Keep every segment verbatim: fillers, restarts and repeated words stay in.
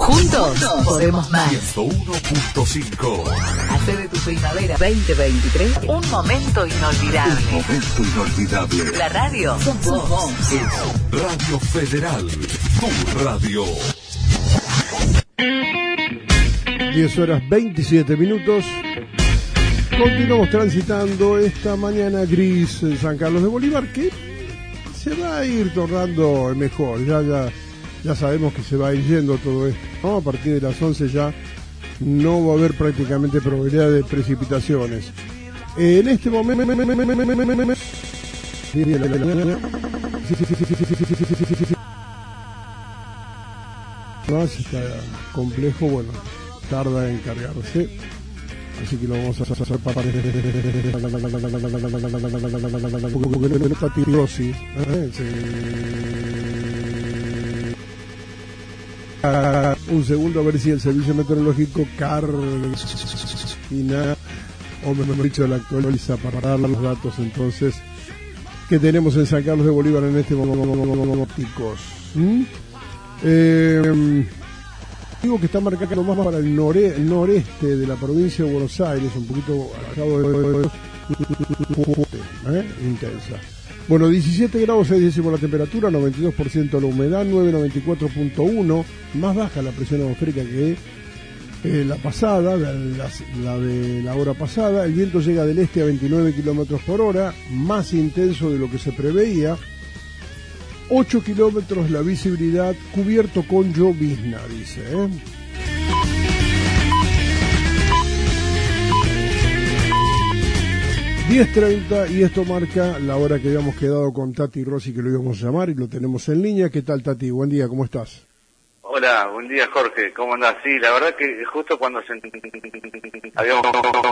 Juntos podemos más. ciento uno punto cinco. Hacer de tu primavera veinte veintitrés un momento inolvidable. Un momento inolvidable. La radio sos vos. Es Radio Federal, tu radio. diez horas veintisiete minutos. Continuamos transitando esta mañana gris en San Carlos de Bolívar, que se va a ir tornando mejor. Ya, ya, ya sabemos que se va a ir yendo todo esto, ¿no? A partir de las once ya no va a haber prácticamente probabilidad de precipitaciones. Eh, en este momento... Más está complejo, bueno, tarda en cargarse. Así que lo vamos a hacer para Tati Rossi. Un segundo a ver si el servicio meteorológico carga o mejor dicho la actualiza para dar los datos entonces que tenemos en San Carlos de Bolívar en este momento. ¿Mm? Eh, digo que está marcado más para el nore, noreste de la provincia de Buenos Aires, un poquito alejado de, ¿eh? intensa. Bueno, diecisiete grados seis décimos la temperatura, noventa y dos por ciento la humedad, nueve noventa y cuatro punto uno, más baja la presión atmosférica que eh, la pasada, la, la, la de la hora pasada. El viento llega del este a veintinueve kilómetros por hora, más intenso de lo que se preveía. ocho kilómetros la visibilidad, cubierto con llovizna, dice, ¿eh? diez treinta y esto marca la hora que habíamos quedado con Tati Rossi, que lo íbamos a llamar y lo tenemos en línea. ¿Qué tal, Tati? Buen día, ¿cómo estás? Hola, buen día, Jorge. ¿Cómo andás? Sí, la verdad que justo cuando se... habíamos...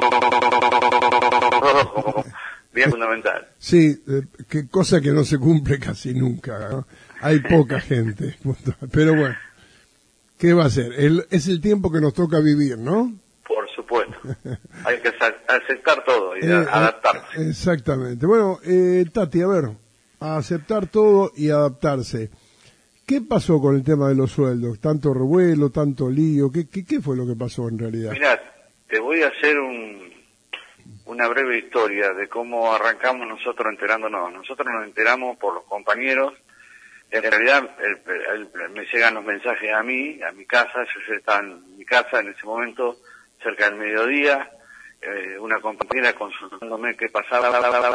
bien fundamental. Sí, eh, qué cosa que no se cumple casi nunca, ¿no? Hay poca gente, pero bueno, ¿qué va a ser? El, es el tiempo que nos toca vivir, ¿no? Por supuesto, hay que aceptar todo y eh, adaptarse. Exactamente. Bueno, eh, Tati, a ver, a aceptar todo y adaptarse. ¿Qué pasó con el tema de los sueldos? Tanto revuelo, tanto lío, ¿qué, qué, qué fue lo que pasó en realidad? Mirá, te voy a hacer un... una breve historia de cómo arrancamos nosotros enterándonos. Nosotros nos enteramos por los compañeros. En realidad el, el, el, me llegan los mensajes a mí, a mi casa. Yo estaba en mi casa en ese momento, cerca del mediodía. Eh, una compañera consultándome qué pasaba.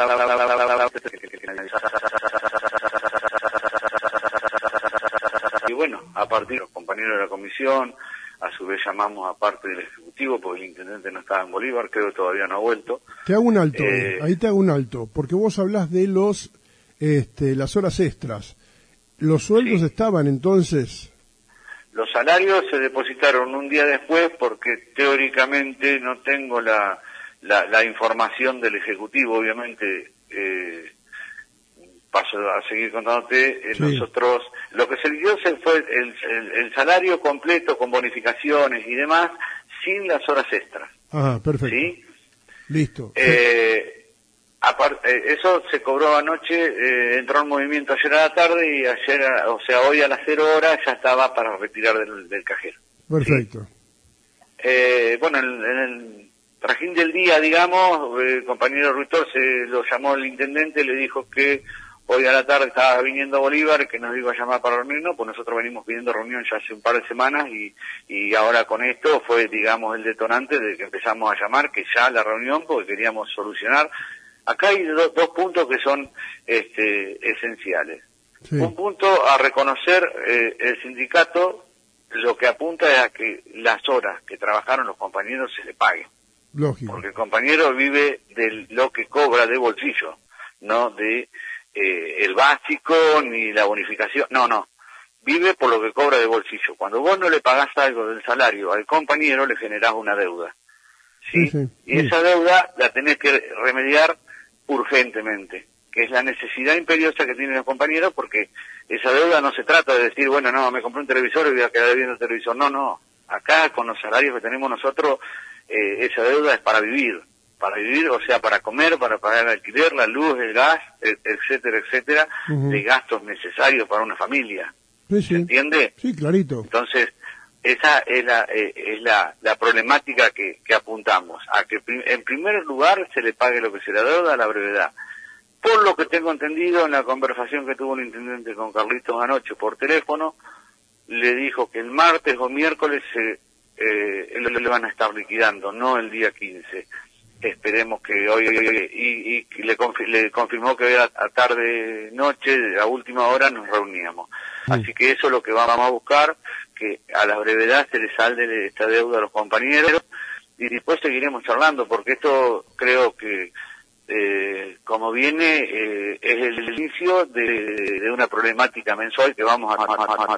Y bueno, a partir de los compañeros de la comisión, a su vez llamamos a parte del Ejecutivo, porque el intendente no estaba en Bolívar, creo que todavía no ha vuelto. Te hago un alto, eh, ahí te hago un alto, porque vos hablás de los, este, las horas extras. ¿Los sueldos sí. estaban entonces? Los salarios se depositaron un día después, porque teóricamente no tengo la, la, la información del Ejecutivo, obviamente, eh, paso a seguir contándote, eh, sí. nosotros, lo que se dio fue el, el, el salario completo con bonificaciones y demás, sin las horas extras. Ajá, perfecto. ¿Sí? Listo. Eh, aparte, eh, eso se cobró anoche, eh, entró en movimiento ayer a la tarde y ayer, o sea, hoy a las cero horas ya estaba para retirar del, del cajero. Perfecto. ¿Sí? Eh, bueno, en, en el trajín del día, digamos, el compañero Ruitor se lo llamó el intendente, le dijo que hoy a la tarde estaba viniendo a Bolívar, que nos iba a llamar para reunirnos, pues nosotros venimos pidiendo reunión ya hace un par de semanas y, y ahora con esto fue, digamos, el detonante de que empezamos a llamar, que ya la reunión, porque queríamos solucionar. Acá hay do, dos puntos que son este, esenciales. Sí. Un punto a reconocer, eh, el sindicato lo que apunta es a que las horas que trabajaron los compañeros se le paguen. Lógico. Porque el compañero vive de lo que cobra de bolsillo, no de... Eh, el básico ni la bonificación, no, no, vive por lo que cobra de bolsillo. Cuando vos no le pagás algo del salario al compañero, le generás una deuda, ¿sí? Sí, sí, y sí. esa deuda la tenés que remediar urgentemente, que es la necesidad imperiosa que tienen los compañeros, porque esa deuda no se trata de decir, bueno, no, me compré un televisor y voy a quedar viendo el televisor, no, no, acá con los salarios que tenemos nosotros, eh, esa deuda es para vivir, para vivir, o sea, para comer, para pagar el alquiler, la luz, el gas, etcétera, etcétera, uh-huh. de gastos necesarios para una familia. Sí, sí. ¿Se entiende? Sí, clarito. Entonces, esa es la eh, es la, la problemática que, que apuntamos, a que prim- en primer lugar se le pague lo que se le adeuda a la brevedad. Por lo que tengo entendido, en la conversación que tuvo el intendente con Carlitos anoche por teléfono, le dijo que el martes o miércoles se, eh, le, le van a estar liquidando, no el día quince. Esperemos que hoy, y, y le, confi- le confirmó que hoy a, a tarde, noche, a última hora nos reuníamos. Sí. Así que eso es lo que vamos a buscar, que a la brevedad se le salde esta deuda a los compañeros, y después seguiremos charlando, porque esto creo que Eh, como viene, eh, es el inicio de, de una problemática mensual que vamos a...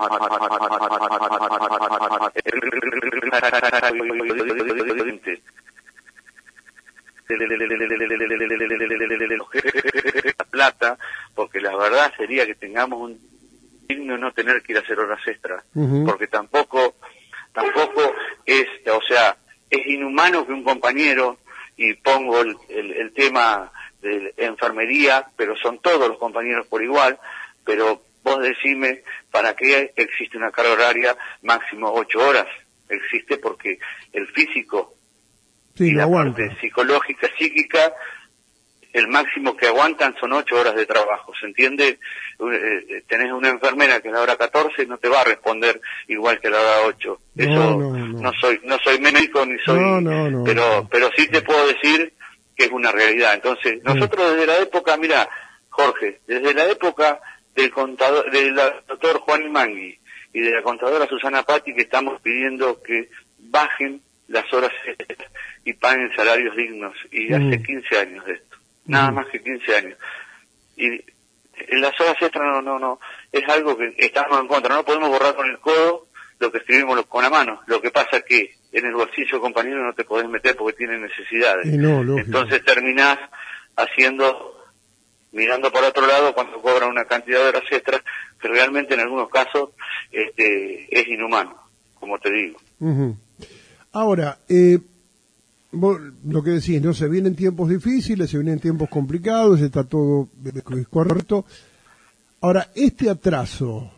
la plata, porque la verdad sería que tengamos un digno no tener que ir a hacer horas extras, uh-huh. porque tampoco, tampoco es, o sea, es inhumano que un compañero, y pongo el, el, el tema de enfermería, pero son todos los compañeros por igual, pero vos decime, ¿para qué existe una carga horaria máximo ocho horas? Existe porque el físico sí, y la aguanta. parte psicológica, psíquica, el máximo que aguantan son ocho horas de trabajo, ¿se entiende? Eh, tenés una enfermera que a la hora catorce no te va a responder igual que a la hora ocho. No, Eso no, no. no soy no soy médico ni soy, no, no, no, pero no. pero sí te puedo decir que es una realidad. Entonces, nosotros desde la época, mira, Jorge, desde la época del contador, del doctor Juan Mangui y de la contadora Susana Patti, que estamos pidiendo que bajen las horas extras y paguen salarios dignos, y mm. hace quince años de esto. Nada más que quince años. Y en las horas extras no, no, no, es algo que estamos en contra. No podemos borrar con el codo lo que escribimos con la mano. Lo que pasa es que en el bolsillo, compañero, no te podés meter porque tienen necesidades. No, entonces terminás haciendo, mirando para otro lado cuando cobran una cantidad de horas extras que realmente en algunos casos este, es inhumano, como te digo. Uh-huh. Ahora, eh, vos, lo que decís, ¿no? Se vienen tiempos difíciles, se vienen tiempos complicados, está todo correcto. Ahora, este atraso,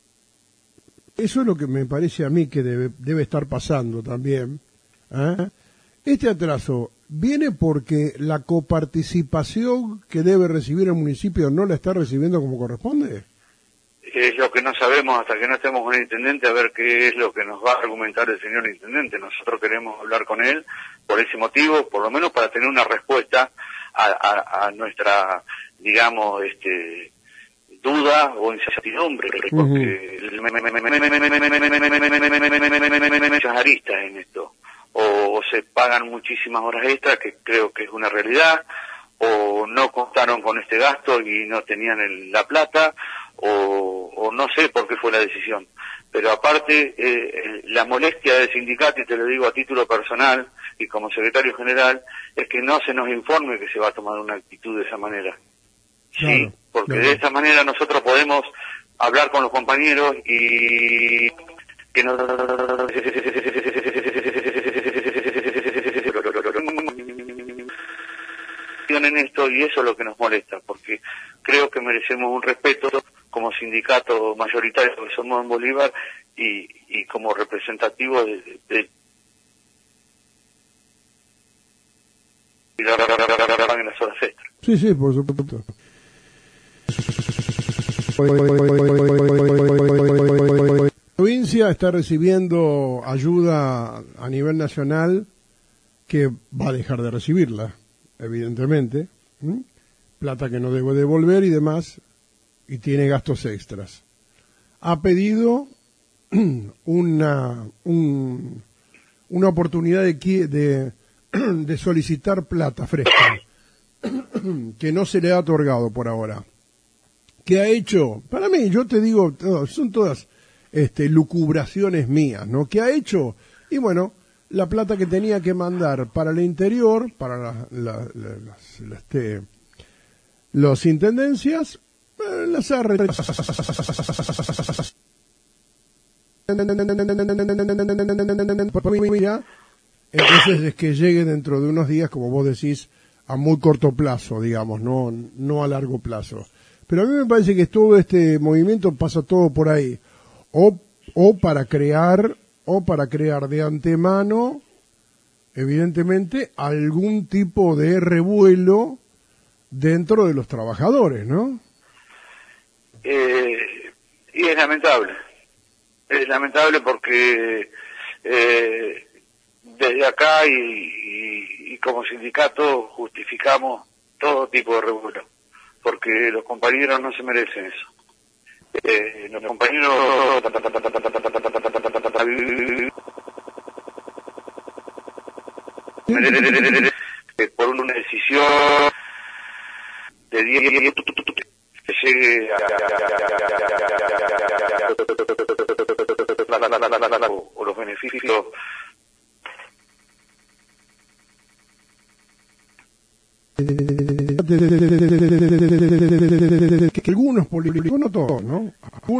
eso es lo que me parece a mí que debe, debe estar pasando también. ¿eh? Este atraso viene porque la coparticipación que debe recibir el municipio no la está recibiendo como corresponde. Es lo que no sabemos hasta que no estemos con el intendente, a ver qué es lo que nos va a argumentar el señor intendente. Nosotros queremos hablar con él por ese motivo, por lo menos para tener una respuesta a, a, a nuestra, digamos, este, duda o incertidumbre, porque hay muchas aristas en esto. O se pagan muchísimas horas extras, que creo que es una realidad, o no contaron con este gasto y no tenían el, la plata, o, o no sé por qué fue la decisión. Pero aparte, eh, la molestia del sindicato, y te lo digo a título personal y como secretario general, es que no se nos informe que se va a tomar una actitud de esa manera. Claro, sí, porque claro. de esta manera nosotros podemos hablar con los compañeros y que no en esto, y eso es lo que nos molesta, porque creo que merecemos un respeto como sindicato mayoritario que somos en Bolívar y, y como representativo de, de, de la, en las horas extras. Sí, sí, por supuesto. La provincia está recibiendo ayuda a nivel nacional que va a dejar de recibirla, evidentemente. ¿Mm? Plata que no debe devolver y demás, y tiene gastos extras. Ha pedido una un, una oportunidad de, de, de solicitar plata fresca que no se le ha otorgado por ahora. ¿Qué ha hecho? Para mí, yo te digo, son todas este, lucubraciones mías, ¿no? ¿Qué ha hecho? Y bueno, la plata que tenía que mandar para el interior, para la, la, la, las, la, este, los intendencias, eh, las ha retrasado. Entonces es que llegue dentro de unos días, como vos decís, a muy corto plazo, digamos, no, no a largo plazo. Pero a mí me parece que todo este movimiento pasa todo por ahí. O, o para crear o para crear de antemano, evidentemente, algún tipo de revuelo dentro de los trabajadores, ¿no? Eh, y es lamentable, es lamentable porque eh, desde acá y, y, y como sindicato justificamos todo tipo de revuelo, porque los compañeros no se merecen eso. Eh, los compañeros por una decisión de diez que llegue a o los beneficios que algunos políticos, no todos, ¿no?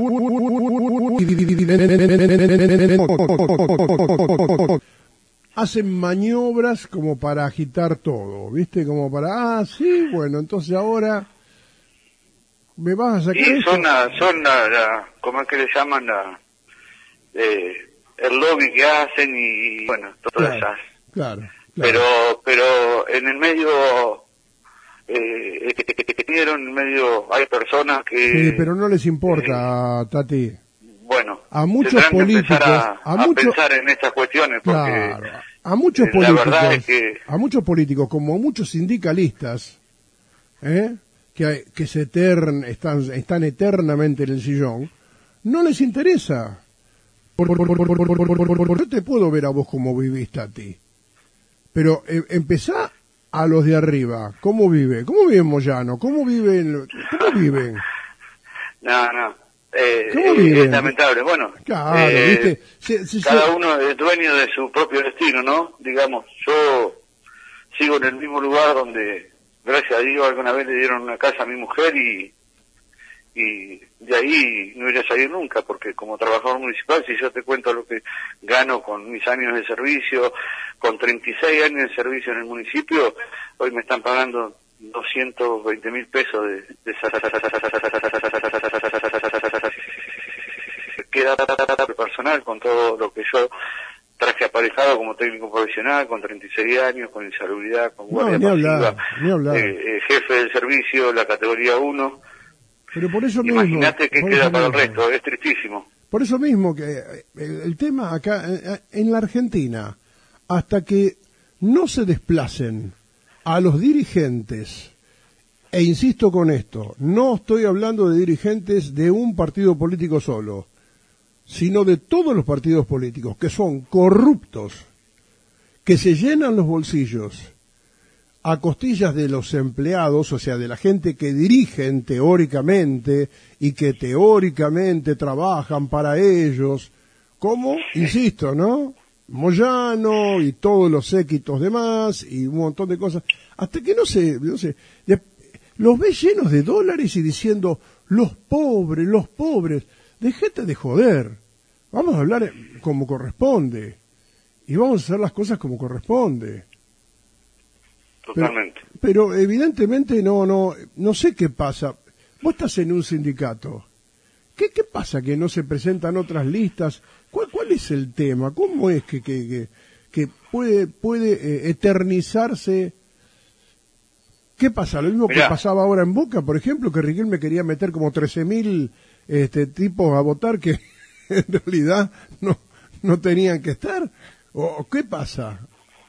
Hacen maniobras como para agitar todo, ¿viste? Como para, ah, sí, bueno, entonces ahora me vas a sacar y esto. son la, son la, la, ¿cómo es que le llaman? La, eh, el lobby que hacen y, bueno, todas Claro, esas. claro, claro. Pero, pero en el medio, eh, en el medio hay personas que... Sí, pero no les importa, eh, Tati. Bueno, A muchos tendrán que políticos, empezar a, a a muchos- pensar en estas cuestiones porque Claro, a muchos eh, la políticos, verdad es que a muchos políticos como a muchos sindicalistas, ¿eh? que que se etern, están están eternamente en el sillón, no les interesa. Por, por, por, por, por, por, por, por, por, yo te puedo ver a vos como vivís, Tati, pero eh, empezá a los de arriba. ¿Cómo vive? ¿Cómo vive Moyano? ¿Cómo viven? ¿Cómo viven? no, no. Eh, ¿Cómo eh, viven? es lamentable. Bueno, Claro, eh, ¿viste? Se- se- cada se- uno es dueño de su propio destino, ¿no? Digamos, yo sigo en el mismo lugar donde, gracias a Dios, alguna vez le dieron una casa a mi mujer y y de ahí no iré a salir nunca, porque como trabajador municipal, si yo te cuento lo que gano con mis años de servicio, con treinta y seis años de servicio en el municipio, hoy me están pagando doscientos veinte mil pesos de, de queda personal con todo lo que yo traje aparejado como técnico profesional, con treinta y seis años, con insalubridad, con guardia No, ni hablar, pasiva, ni hablar. eh, eh, jefe del servicio, la categoría uno. Pero por eso mismo, Imagínate que por queda eso para el mismo. resto, es tristísimo. Por eso mismo que eh, el, el tema acá eh, en la Argentina, hasta que no se desplacen a los dirigentes, e insisto con esto, no estoy hablando de dirigentes de un partido político solo, sino de todos los partidos políticos, que son corruptos, que se llenan los bolsillos a costillas de los empleados, o sea, de la gente que dirigen teóricamente y que teóricamente trabajan para ellos, como, insisto, ¿no? Moyano y todos los séquitos demás y un montón de cosas, hasta que no se, no sé, de- los ves llenos de dólares y diciendo, los pobres, los pobres, dejate de joder, vamos a hablar como corresponde y vamos a hacer las cosas como corresponde. Totalmente. Pero, pero evidentemente no, no, no sé qué pasa. Vos estás en un sindicato. ¿Qué, qué pasa que no se presentan otras listas? ¿Cuál, cuál es el tema? ¿Cómo es que, que, que, que puede, puede eh, eternizarse? ¿Qué pasa? Lo mismo Mirá. que pasaba ahora en Boca, por ejemplo, que Riquelme quería meter como trece mil este, tipos a votar que en realidad no, no tenían que estar. ¿O o qué pasa?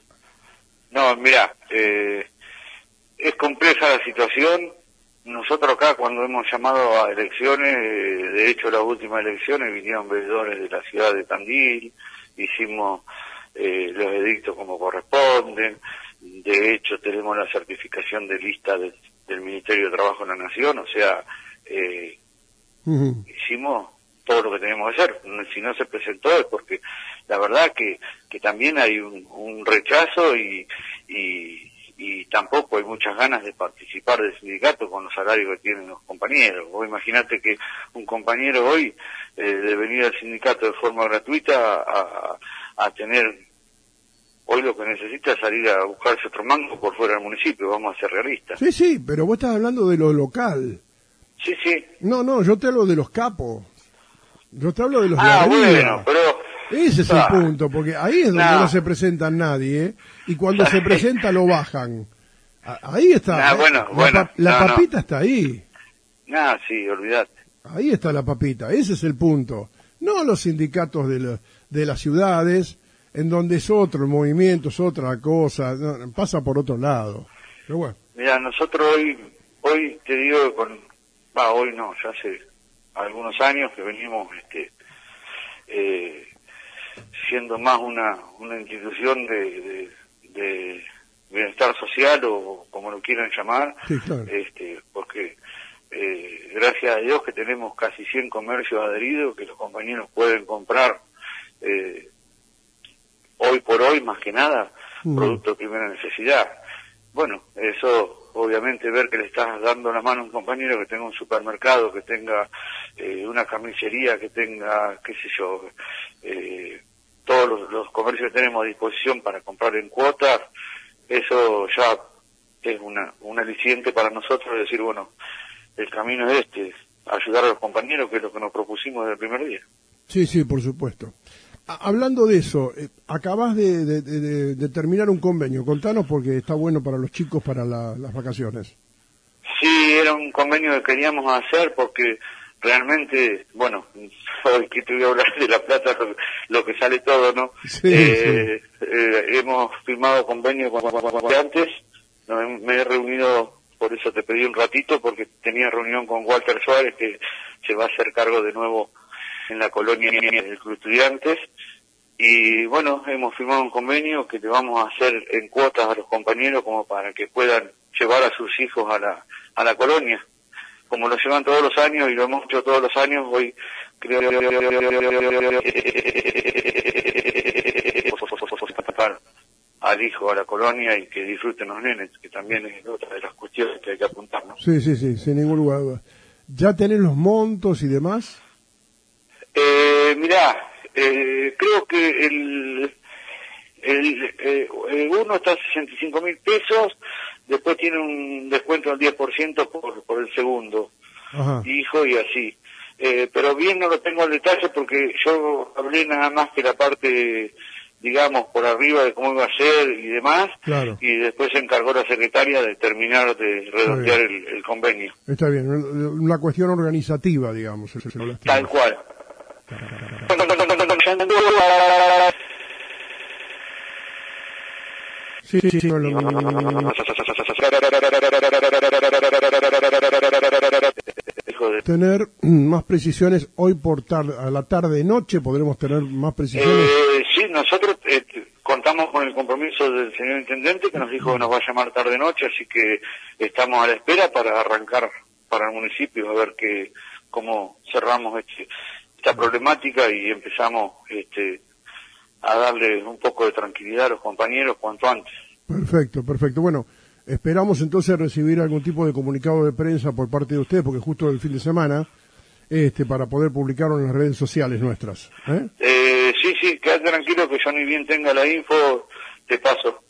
No, mira, eh, es compleja la situación. Nosotros acá cuando hemos llamado a elecciones, eh, de hecho las últimas elecciones vinieron veedores de la ciudad de Tandil, hicimos eh, los edictos como corresponden, de hecho tenemos la certificación de lista de, del Ministerio de Trabajo de la Nación, o sea, eh, Ujú. hicimos todo lo que teníamos que hacer. Si no se presentó es porque la verdad que, que también hay un, un rechazo y, y, y tampoco hay muchas ganas de participar del sindicato con los salarios que tienen los compañeros. Vos imaginate que un compañero hoy, eh, de venir al sindicato de forma gratuita a, a tener, hoy lo que necesita es salir a buscarse otro mango por fuera del municipio, vamos a ser realistas. Sí, sí, pero vos estás hablando de lo local. Sí, sí. No, no, yo te hablo de los capos. Yo te hablo de los Ah, de arriba. bueno, pero Ese es Ah. el punto, porque ahí es donde No. no se presenta nadie, ¿eh? Y cuando se presenta lo bajan. A- Ahí está. Ah, ¿eh? bueno, la bueno, pa- la no, no. papita está ahí. Ah, sí, olvidate. Ahí está la papita. Ese es el punto. No los sindicatos de, la- de las ciudades, en donde es otro el movimiento, es otra cosa, no, pasa por otro lado. Pero bueno. Mira, nosotros hoy, hoy te digo que con, va, hoy no, ya hace algunos años que venimos, este, eh, siendo más una, una institución de, de, de bienestar social o como lo quieran llamar, Sí, claro. este, porque eh, gracias a Dios que tenemos casi cien comercios adheridos que los compañeros pueden comprar eh, hoy por hoy más que nada Mm. producto de primera necesidad. Bueno, eso obviamente ver que le estás dando la mano a un compañero que tenga un supermercado, que tenga eh, una carnicería, que tenga, qué sé yo, eh, todos los, los comercios que tenemos a disposición para comprar en cuotas, eso ya es una, un aliciente para nosotros de decir, bueno, el camino es este, ayudar a los compañeros, que es lo que nos propusimos desde el primer día. Sí, sí, por supuesto. A- hablando de eso, eh, acabas de, de- de- de- de terminar un convenio. Contanos porque está bueno para los chicos para la- las vacaciones. Sí, era un convenio que queríamos hacer porque realmente, bueno, hoy que te voy a hablar de La Plata, lo, lo que sale todo, ¿no? Sí, eh, eh, hemos firmado convenio con con- antes, no, me he reunido, por eso te pedí un ratito, porque tenía reunión con Walter Suárez, que se va a hacer cargo de nuevo en la colonia del Club Estudiantes, y bueno, hemos firmado un convenio que le vamos a hacer en cuotas a los compañeros como para que puedan llevar a sus hijos a la, a la colonia, como lo llevan todos los años y lo hemos hecho todos los años. Hoy creo al hijo a la colonia y que disfruten los nenes, que también es otra de las cuestiones que hay que apuntar, ¿no? Sí, sí, sí, sin ningún lugar de duda. ¿Ya tenés los montos y demás? Eh, mirá, eh, creo que el, el, eh, el uno está a sesenta y cinco mil pesos, después tiene un descuento del diez por ciento por, por el segundo Ajá. hijo y así. Eh, pero bien no lo tengo al detalle porque yo hablé nada más que la parte, digamos, por arriba de cómo iba a ser y demás, Claro. y después se encargó la secretaria de terminar de redondear bien. el, el convenio. Está bien, una cuestión organizativa, digamos. eso lo hablaste. Tal cual. Sí, sí, sí, no, lo- Hijo de... tener mm, más precisiones hoy por tarde, a la tarde noche podremos tener más precisiones. Eh, sí, nosotros eh, contamos con el compromiso del señor intendente que nos dijo que nos va a llamar tarde noche, así que estamos a la espera para arrancar para el municipio a ver que cómo cerramos este, esta problemática y empezamos este, a darle un poco de tranquilidad a los compañeros cuanto antes. Perfecto, perfecto. Bueno, esperamos entonces recibir algún tipo de comunicado de prensa por parte de ustedes, porque justo el fin de semana, este, para poder publicarlo en las redes sociales nuestras. ¿eh? Eh, sí, sí, quédate tranquilo que yo ni bien tenga la info, te paso.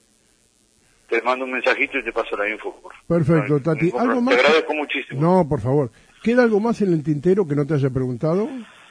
Te mando un mensajito y te paso la info. Perfecto, No, Tati. ningún ¿Algo problema. más? Te que- agradezco muchísimo. No, por favor. ¿Queda algo más en el tintero que no te haya preguntado?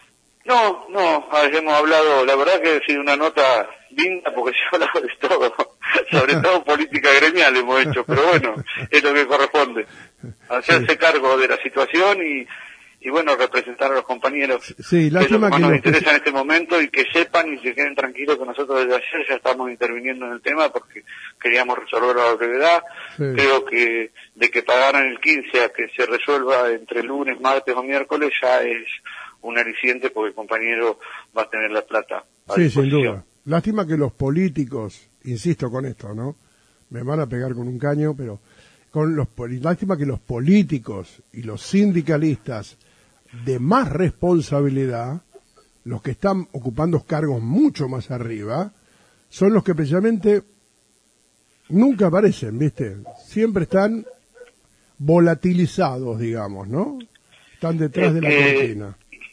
No, no, a ver, hemos hablado, la verdad que ha sido una nota linda porque se ha hablado de todo, sobre todo política gremial hemos hecho, pero bueno, es lo que corresponde, hacerse Sí. cargo de la situación y, y bueno, representar a los compañeros, Sí, es lo lástima que más que nos los interesa en este momento y que sepan y se queden tranquilos que nosotros desde ayer ya estamos interviniendo en el tema porque queríamos resolverlo a la brevedad. Sí. Creo que de que pagaran el quince a que se resuelva entre lunes, martes o miércoles ya es un aliciente porque el compañero va a tener la plata a Sí, sin disposición. duda. Lástima que los políticos, insisto con esto, ¿no? Me van a pegar con un caño, pero con los poli- lástima que los políticos y los sindicalistas de más responsabilidad, los que están ocupando cargos mucho más arriba, son los que precisamente nunca aparecen, ¿viste? Siempre están volatilizados, digamos, ¿no? Están detrás de la Eh, cortina.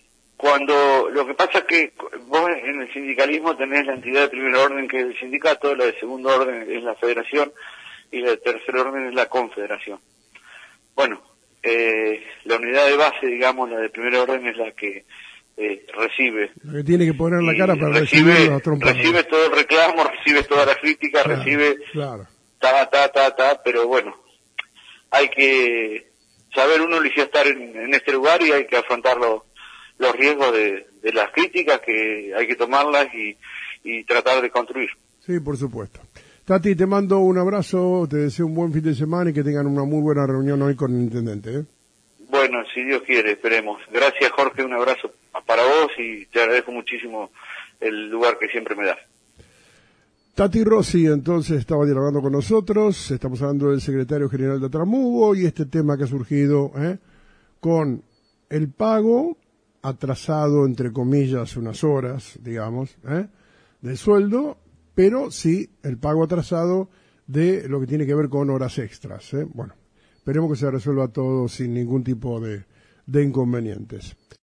Cuando lo que pasa es que vos en el sindicalismo tenés la entidad de primer orden que es el sindicato, la de segundo orden es la federación y la de tercer orden es la confederación. Bueno, eh, la unidad de base, digamos, la de primer orden es la que eh, recibe. Lo que tiene que poner la cara para recibe, recibir los trompadas. Recibe todo el reclamo, recibe toda la crítica, Claro, recibe claro. ta, ta, ta, ta, pero bueno, hay que saber uno eligió estar en, en este lugar y hay que afrontar los, los riesgos de, de las críticas, que hay que tomarlas y, y tratar de construir. Sí, por supuesto. Tati, te mando un abrazo, te deseo un buen fin de semana y que tengan una muy buena reunión hoy con el intendente, ¿eh? Bueno, si Dios quiere, esperemos. Gracias, Jorge, un abrazo para vos y te agradezco muchísimo el lugar que siempre me das. Tati Rossi, entonces, estaba dialogando con nosotros, estamos hablando del secretario general de Atramubo y este tema que ha surgido, ¿eh? Con el pago atrasado, entre comillas, unas horas, digamos, ¿eh? del sueldo, pero sí el pago atrasado de lo que tiene que ver con horas extras, ¿eh? Bueno, esperemos que se resuelva todo sin ningún tipo de, de inconvenientes.